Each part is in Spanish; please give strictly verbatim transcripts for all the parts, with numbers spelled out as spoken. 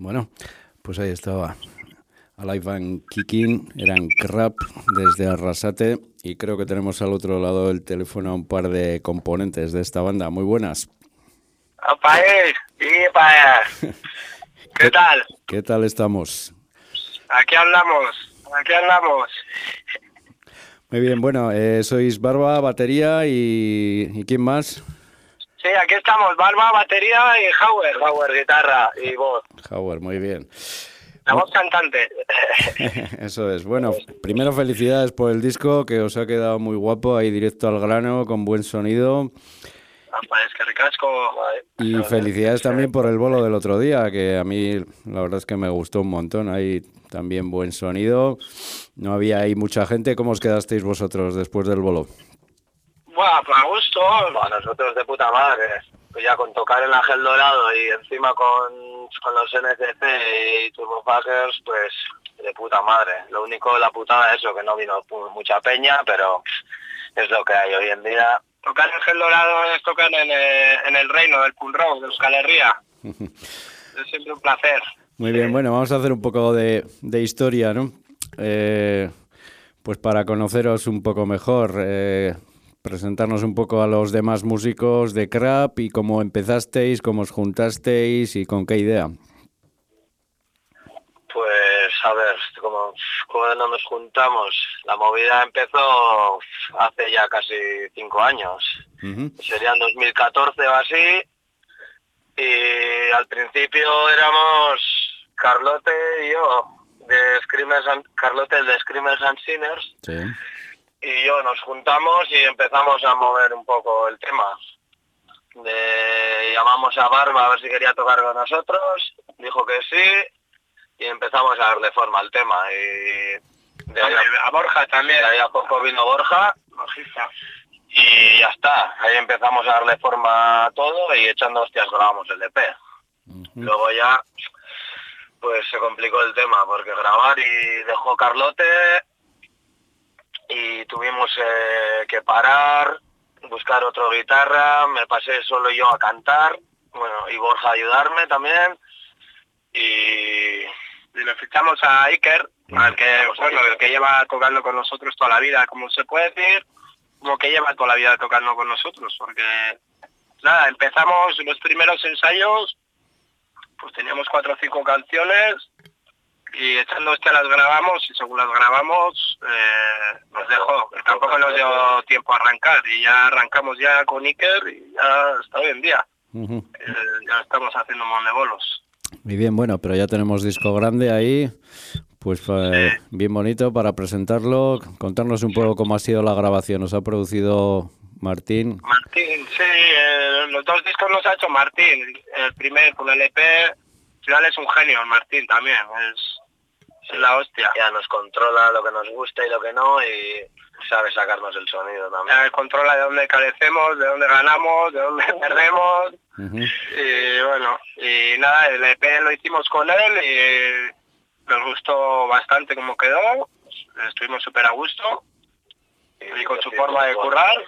Bueno, pues ahí estaba. Alive and Kicking, eran Crap desde Arrasate y creo que tenemos al otro lado del teléfono a un par de componentes de esta banda. Muy buenas. ¡Apa, eh! ¡Sí, pa! ¿Qué tal? ¿Qué tal estamos? Aquí hablamos, aquí hablamos. Muy bien, bueno, eh, sois Barba, batería y... ¿y quién más? Sí, aquí estamos, Barba, batería y Howard. Howard, guitarra y voz. Howard, muy bien. La voz cantante. Eso es. Bueno, primero felicidades por el disco, que os ha quedado muy guapo, ahí directo al grano, con buen sonido. Apa, es que ricasco. Y felicidades también por el bolo del otro día, que a mí la verdad es que me gustó un montón. Ahí también buen sonido. No había ahí mucha gente. ¿Cómo os quedasteis vosotros después del bolo? Buah, pues a gusto. Bueno, nosotros de puta madre. Pues ya con tocar en Ángel Dorado y encima con, con los N C C y Turbofuckers, pues de puta madre. Lo único, la putada es eso, que no vino mucha peña, pero es lo que hay hoy en día. Tocar en Ángel Dorado es tocar en, eh, en el reino del punk rock, de Euskal Herria. Es siempre un placer. Muy bien, bueno, vamos a hacer un poco de, de historia, ¿no? Eh, pues para conoceros un poco mejor, eh, presentarnos un poco a los demás músicos de Crap y cómo empezasteis, cómo os juntasteis y con qué idea. Pues a ver, como cuando nos juntamos, la movida empezó hace ya casi cinco años. Uh-huh. Serían dos mil catorce o así. Y al principio éramos Carlote y yo, de Screamers and, Carlote el de Screamers and Sinners. Sí. Y yo nos juntamos y empezamos a mover un poco el tema. De, llamamos a Barba a ver si quería tocar con nosotros, dijo que sí. Y empezamos a darle forma al tema. Y de ahí a, a Borja también. De ahí a poco vino Borja. Bajista. Y ya está. Ahí empezamos a darle forma a todo y echando hostias grabamos el E P. Uh-huh. Luego ya pues se complicó el tema porque grabar y dejó Carlote y tuvimos eh, que parar, buscar otra guitarra. Me pasé solo yo a cantar. Bueno, y Borja a ayudarme también. Y... y le fichamos a Iker, al que, bueno, el que lleva tocando con nosotros toda la vida, como se puede decir, como que lleva toda la vida tocando con nosotros, porque nada, empezamos los primeros ensayos, pues teníamos cuatro o cinco canciones y echando hostia las grabamos y según las grabamos eh, nos dejó, tampoco nos dio tiempo a arrancar y ya arrancamos ya con Iker y ya hasta hoy en día. Uh-huh. eh, ya estamos haciendo un montón de bolos. Muy bien, bueno, pero ya tenemos disco grande ahí, pues eh, sí. Bien bonito para presentarlo. Contarnos un poco cómo ha sido la grabación. ¿Nos ha producido Martín? Martín, sí, eh, los dos discos los ha hecho Martín. El primer con el E P, al final es un genio, Martín también, es, es la hostia. Ya nos controla lo que nos gusta y lo que no y sabe sacarnos el sonido también. Ya controla de dónde carecemos, de dónde ganamos, de dónde perdemos. Uh-huh. Y bueno, y nada, el E P lo hicimos con él y nos gustó bastante cómo quedó, estuvimos súper a gusto y con su forma de currar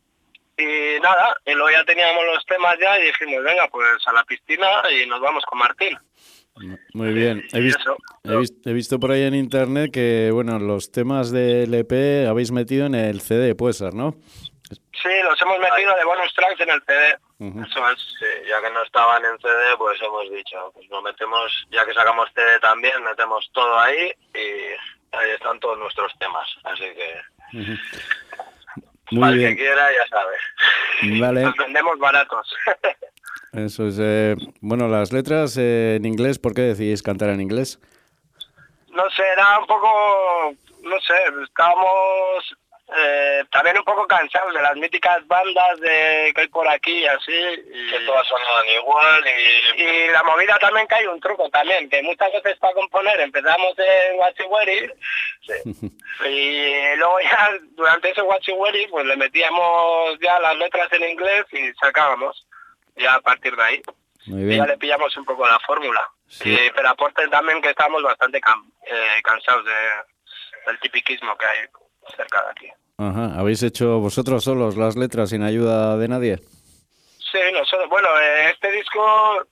y nada, y luego ya teníamos los temas ya y dijimos venga pues a la piscina y nos vamos con Martín. Muy bien, he visto, he, visto, he visto por ahí en internet que bueno, los temas del E P habéis metido en el C D, puede ser, ¿no? Sí, los hemos metido de bonus tracks en el C D. Uh-huh. Eso es. Sí, ya que no estaban en C D, pues hemos dicho, pues lo metemos, ya que sacamos C D también, metemos todo ahí y ahí están todos nuestros temas. Así que, uh-huh. Muy para bien. El que quiera, ya sabe. Vale. Los vendemos baratos. Eso es. Eh, bueno, las letras eh, en inglés, ¿por qué decidís cantar en inglés? No sé, era un poco, no sé, estábamos... Eh, también un poco cansados de las míticas bandas de que hay por aquí así y que todas sonaban igual y, y la movida también que hay un truco también que muchas veces para componer empezamos en Wachiweri sí. Y luego ya durante ese Wachiweri pues le metíamos ya las letras en inglés y sacábamos ya a partir de ahí. Muy bien. Y ya le pillamos un poco la fórmula sí. Y, pero aporte también que estamos bastante can, eh, cansados de, del tipiquismo que hay cerca de aquí. Ajá, ¿habéis hecho vosotros solos las letras sin ayuda de nadie? Sí, nosotros, bueno, este disco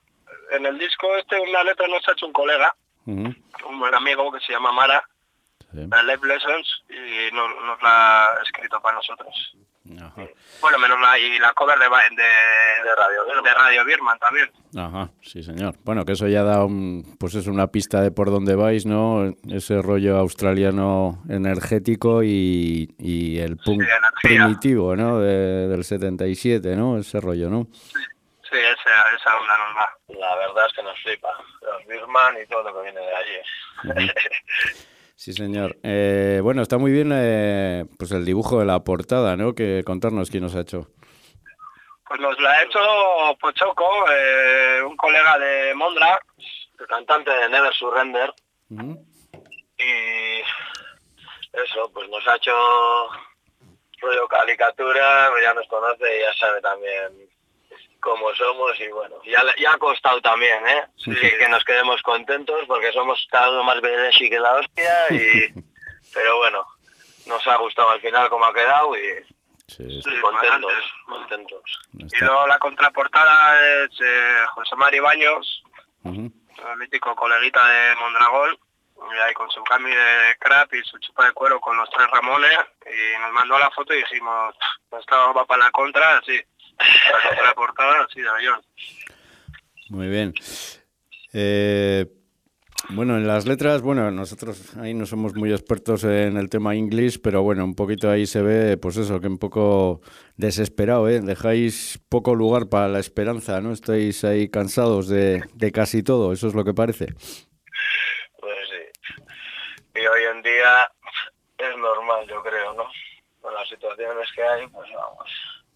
en el disco este una letra nos ha hecho un colega, uh-huh. un buen amigo que se llama Mara, sí. la Life Lessons, y nos, nos la ha escrito para nosotros. Ajá. Bueno, menos la, y la cover de, de, de, Radio, de Radio Birman también. Ajá, sí señor. Bueno, que eso ya da un, pues es una pista de por dónde vais, ¿no? Ese rollo australiano energético y, y el punk sí, primitivo, ¿no? De, del setenta y siete, ¿no? Ese rollo, ¿no? Sí, sí esa, esa onda nos va. La verdad es que nos flipa. Los Birman y todo lo que viene de allí. Uh-huh. Sí, señor. Eh, bueno, está muy bien eh, pues el dibujo de la portada, ¿no? Que contarnos quién nos ha hecho. Pues nos la ha hecho Pochoco, eh, un colega de Mondra, el cantante de Never Surrender. Uh-huh. Y eso, pues nos ha hecho rollo caricatura, ya nos conoce y ya sabe también cómo somos y bueno, ya, ya ha costado también, ¿eh? Sí, que nos quedemos contentos porque somos cada uno más beneshi que la hostia y pero bueno, nos ha gustado al final cómo ha quedado y sí, sí, contentos, contentos. Y luego la contraportada es eh, José Mari Baños, uh-huh. el mítico coleguita de Mondragón, y ahí con su cami de crap y su chupa de cuero con los tres Ramones y nos mandó la foto y dijimos, no estaba para la contra, así. La portada, sí, de avión. Muy bien. Eh, bueno, en las letras, bueno, nosotros ahí no somos muy expertos en el tema inglés, pero bueno, un poquito ahí se ve, pues eso, que un poco desesperado, ¿eh? Dejáis poco lugar para la esperanza, ¿no? Estáis ahí cansados de, de casi todo, eso es lo que parece. Pues sí. Y hoy en día es normal, yo creo, ¿no? Con las situaciones que hay, pues vamos.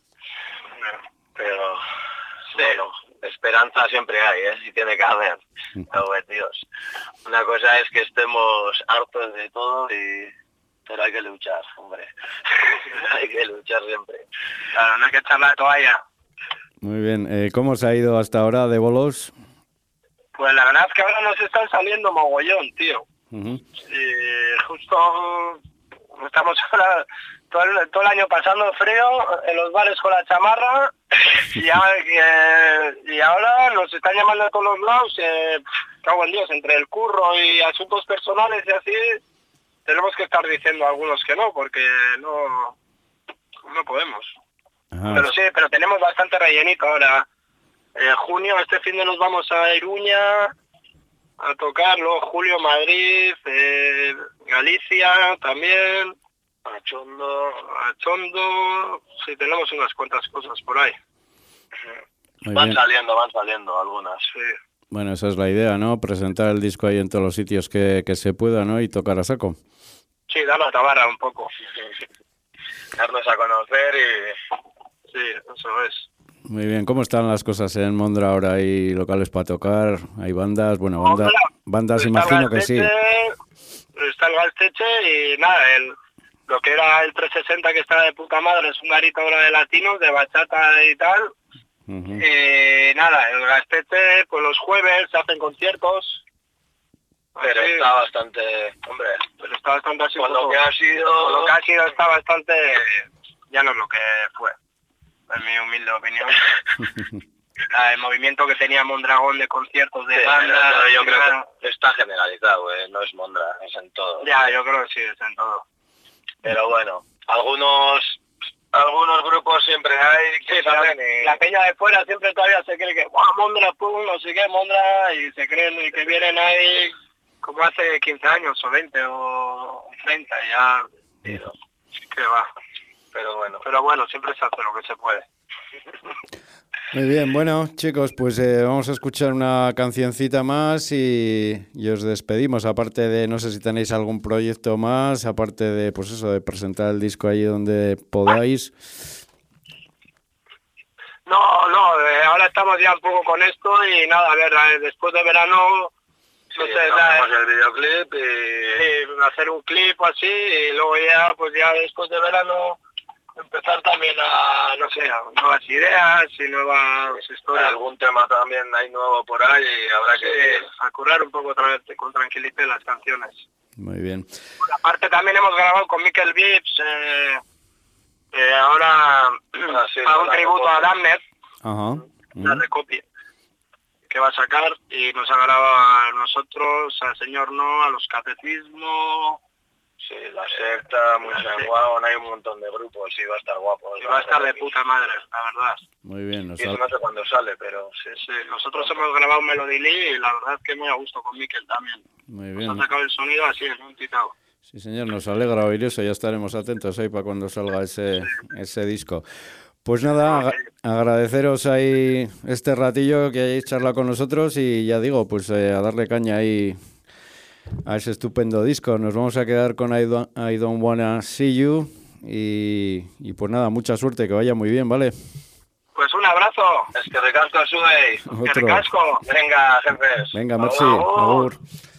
Pero sí, bueno, esperanza siempre hay, ¿eh? Sí tiene que haber. Pero, Dios, una cosa es que estemos hartos de todo y pero hay que luchar, hombre. Hay que luchar siempre. Claro, no hay que echar la toalla. Muy bien. Eh, ¿Cómo os ha ido hasta ahora de bolos? Pues la verdad es que ahora nos están saliendo mogollón, tío. Uh-huh. Y justo estamos ahora todo el, todo el año pasando frío en los bares con la chamarra y, ya, y, y ahora nos están llamando a todos los lados. Eh, cago en Dios, entre el curro y asuntos personales y así, tenemos que estar diciendo a algunos que no, porque no, no podemos. Ajá. Pero sí, pero tenemos bastante rellenito ahora. Eh, junio, este fin de nos vamos a Iruña a tocar, luego julio Madrid, eh, Galicia también, a Chondo, a Chondo, sí, tenemos unas cuantas cosas por ahí. Muy van bien. saliendo, van saliendo algunas, sí. Bueno, esa es la idea, ¿no? Presentar el disco ahí en todos los sitios que, que se pueda, ¿no? Y tocar a saco. Sí, dar la tabarra un poco. Darnos a conocer y... sí, eso es. Muy bien, ¿cómo están las cosas en Mondra ahora? ¿Hay locales para tocar? ¿Hay bandas? Bueno, banda, Mondra, bandas imagino que sí. Está el Gasteche y nada, el, lo que era el trescientos sesenta que está de puta madre es un garito ahora de latinos, de bachata y tal. Uh-huh. Y nada, el Gasteche, pues los jueves se hacen conciertos. Pero así, está bastante, hombre, pero está bastante así. Con lo que ha sido, con lo que ha sido está bastante, ya no es lo que fue. En mi humilde opinión. El movimiento que tenía Mondragón de conciertos de sí, banda. No, yo creo no, que está generalizado, eh, no es Mondra, es en todo. Ya, yo creo que sí, es en todo. Pero bueno, algunos algunos grupos siempre hay que sí, saben y... La peña de fuera siempre todavía se cree que ¡wow! Mondra, pum, no sé qué, Mondra, y se creen y que vienen ahí como hace quince años o veinte o treinta y ya, tío, que va. Pero bueno, pero bueno, siempre se hace lo que se puede. Muy bien, bueno, chicos, pues eh, vamos a escuchar una cancioncita más y, y os despedimos. Aparte de, no sé si tenéis algún proyecto más, aparte de, pues eso, de presentar el disco ahí donde podáis. No, no, eh, ahora estamos ya un poco con esto y nada, a ver, eh, después de verano... No sí, sé, hacemos el videoclip y... Sí, hacer un clip así y luego ya, pues ya después de verano empezar también a, no sé, a nuevas ideas y nuevas sí, historias. Algún tema también hay nuevo por ahí y habrá sí, que... a curar un poco otra vez con tranquilidad las canciones. Muy bien. Por aparte también hemos grabado con Mikel Vips, eh, eh, ahora ah, sí, para un tributo a Damned. Ajá. La recopia. que va a sacar y nos ha grabado a nosotros, al señor No, a los Catecismo. Sí, la secta, muy guau, hay un montón de grupos y va a estar guapo. Y va a estar de puta madre, la verdad. Muy bien. Nos y eso no sé cuándo sale, pero sí. Sí, nosotros hemos grabado Melody Lee y la verdad es que muy a gusto con Mikel también. Muy bien. Nos ha sacado el sonido así en un titado. Sí, señor, nos alegra oír eso, ya estaremos atentos ahí para cuando salga ese, ese disco. Pues nada, ag agradeceros ahí este ratillo que hayáis charlado con nosotros y ya digo, pues eh, a darle caña ahí a ese estupendo disco. Nos vamos a quedar con I Don't, I Don't Wanna See You y, y pues nada, mucha suerte, que vaya muy bien, ¿vale? Pues un abrazo. Es que recasco sube. Que recasco. Venga, jefes. Venga, merci. Agur.